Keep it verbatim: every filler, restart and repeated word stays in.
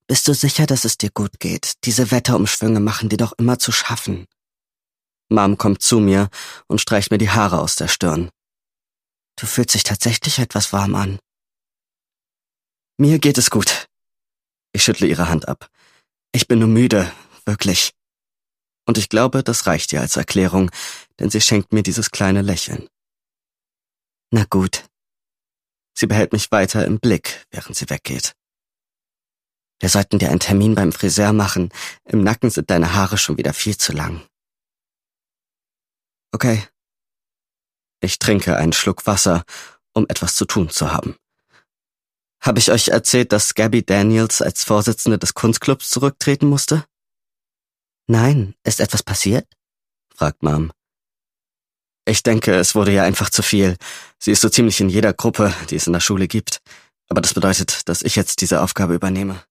Bist du sicher, dass es dir gut geht? Diese Wetterumschwünge machen dir doch immer zu schaffen. Mom kommt zu mir und streicht mir die Haare aus der Stirn. Du fühlst dich tatsächlich etwas warm an. Mir geht es gut. Ich schüttle ihre Hand ab. Ich bin nur müde, wirklich. Und ich glaube, das reicht ihr als Erklärung, denn sie schenkt mir dieses kleine Lächeln. Na gut. Sie behält mich weiter im Blick, während sie weggeht. Wir sollten dir einen Termin beim Friseur machen. Im Nacken sind deine Haare schon wieder viel zu lang. Okay. Ich trinke einen Schluck Wasser, um etwas zu tun zu haben. Habe ich euch erzählt, dass Gabby Daniels als Vorsitzende des Kunstclubs zurücktreten musste? Nein, ist etwas passiert? Fragt Mom. Ich denke, es wurde ja einfach zu viel. Sie ist so ziemlich in jeder Gruppe, die es in der Schule gibt. Aber das bedeutet, dass ich jetzt diese Aufgabe übernehme.